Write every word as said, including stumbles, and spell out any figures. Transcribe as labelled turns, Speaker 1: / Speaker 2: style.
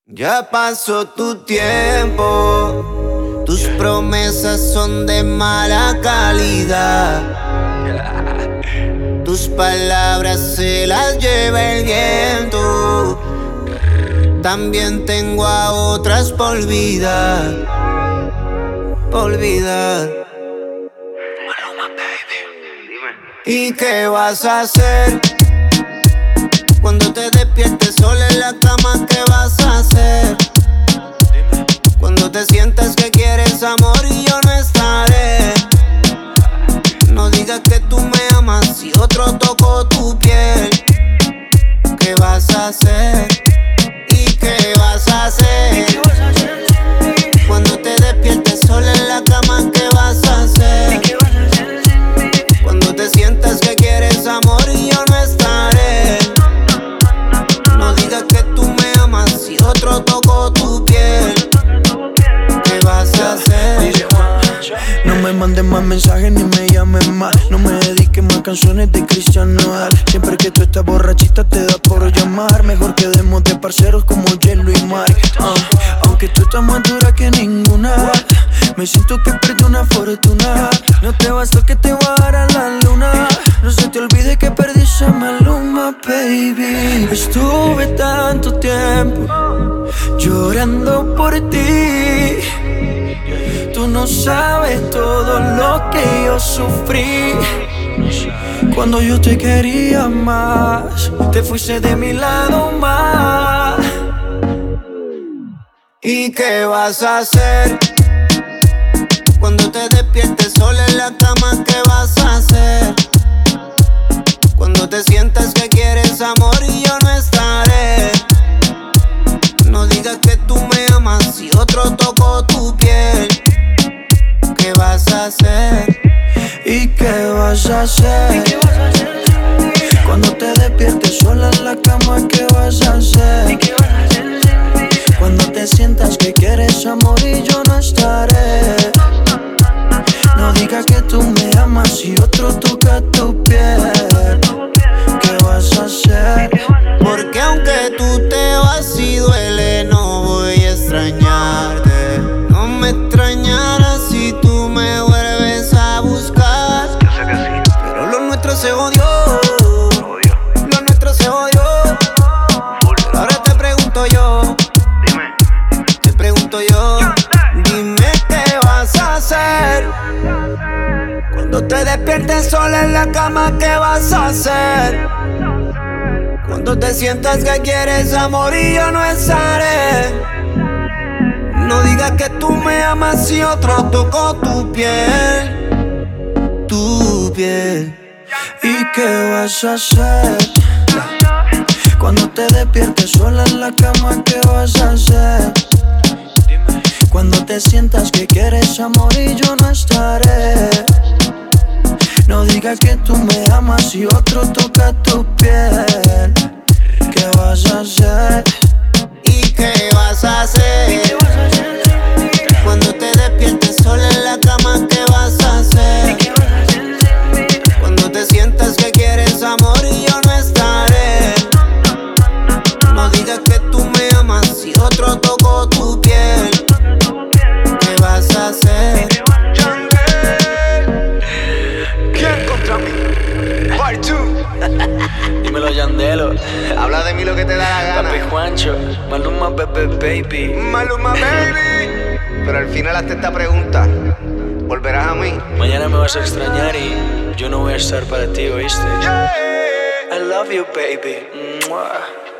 Speaker 1: Ya pasó tu tiempo, tus promesas son de mala calidad. Tus palabras se las lleva el viento. También tengo a otras por olvidar, por olvidar. ¿Y qué vas a hacer cuando te despiertes sola en la cama? ¿Qué vas a hacer cuando te sientas que quieres amor y yo no estaré? No digas que tú me amas si otro tocó tu piel. ¿Qué vas a hacer? ¿Y qué vas a hacer cuando te despiertes sola en la cama? ¿Qué vas a hacer cuando te sientas que quieres amor y yo no estaré? No digas que tú me amas si otro tocó tu piel. ¿Qué vas a hacer?
Speaker 2: No me mandes más mensajes ni me llames más. No me dediques más canciones de Cristian Nodal. Siempre que tú estás borrachita te da por llamar. Mejor quedemos de parceros como Hielo y Mar. uh, Aunque tú estás más dura que ninguna, me siento que perdí una fortuna. No te bastó que te voy a dar a la luna. No se te olvide que perdí esa maluma, baby. Estuve tanto tiempo llorando por ti. Tú no sabes todo lo que yo sufrí cuando yo te quería más. Te fuiste de mi lado más.
Speaker 1: ¿Y qué vas a hacer cuando te despiertes sola en la cama? ¿Qué vas a hacer cuando te sientas que quieres amor y yo no estaré? No digas que tú me amas si otro tocó tu piel. ¿Qué vas a hacer?
Speaker 2: ¿Y qué vas a hacer cuando te despiertes sola en la cama? ¿Qué vas a hacer cuando te sientas que quieres amor y yo no estaré? No digas que tú me amas si otro toca tu piel. ¿Qué vas a hacer?
Speaker 1: Porque aunque tú te vas y duele, no voy a extrañarte. No me extrañarás si tú me vuelves a buscar. Pero lo nuestro se odió, lo nuestro se odió. Pero ahora te pregunto yo, te pregunto yo, dime qué vas a hacer cuando te despiertes sola en la cama. ¿Qué vas a hacer cuando te sientas que quieres amor y yo no estaré? No digas que tú me amas si otro tocó tu piel, tu piel.
Speaker 2: ¿Y qué vas a hacer cuando te despiertes sola en la cama? ¿Qué vas a hacer cuando te sientas que quieres amor y yo no estaré? No digas que tú me amas si otro toca tu piel. ¿Qué vas a hacer?
Speaker 1: ¿Y qué vas a hacer cuando te despiertes sola en la cama? ¿Qué vas a hacer cuando te sientas que quieres amor y yo no estaré? No digas que tú me amas si otro tocó tu piel. ¿Qué vas a hacer?
Speaker 3: ¿Quién contra mí? Part two.
Speaker 2: Dímelo, Yandelo.
Speaker 3: Habla de mí lo que te da la gana.
Speaker 2: Papi Juancho, Maluma, bebé, baby.
Speaker 3: Maluma, baby. Pero al final hazte esta pregunta: ¿volverás a mí?
Speaker 2: Mañana me vas a extrañar y yo no voy a estar para ti, ¿oíste?
Speaker 3: Yeah.
Speaker 2: I love you, baby. Mua.